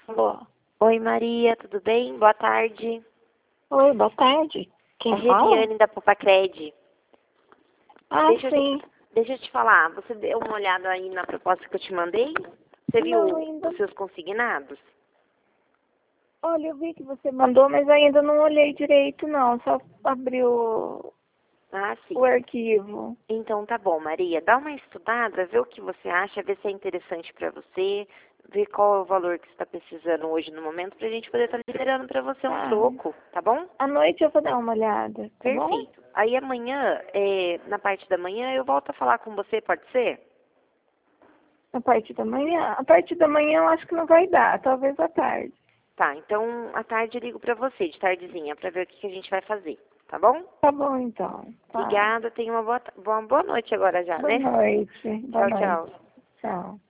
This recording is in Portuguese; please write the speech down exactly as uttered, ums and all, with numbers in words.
Alô. Oi, Maria, tudo bem? Boa tarde. Oi, boa tarde. Quem É fala? Regiane da Popacred. Ah, Deixa eu, sim. te, deixa eu te falar, você deu uma olhada aí na proposta que eu te mandei? Você viu Não, ainda. os seus consignados? Olha, eu vi que você mandou, mas ainda não olhei direito, não. Só abri o, Ah, sim. o arquivo. Então tá bom, Maria. Dá uma estudada, vê o que você acha, vê se é interessante pra você, vê qual é o valor que você está precisando hoje no momento pra gente poder estar liberando pra você um Ah, troco, tá bom? à noite eu vou dar uma olhada, tá bom? Perfeito. Aí amanhã, é, na parte da manhã, eu volto a falar com você, pode ser? A parte da manhã? A parte da manhã eu acho que não vai dar, talvez à tarde. Tá, então à tarde eu ligo pra você, de tardezinha, pra ver o que, que a gente vai fazer, tá bom? Tá bom, então. Tá. Obrigada, tenha uma boa, ta- boa, boa noite agora já, Boa né? noite. Boa Tchau, noite. tchau. Tchau.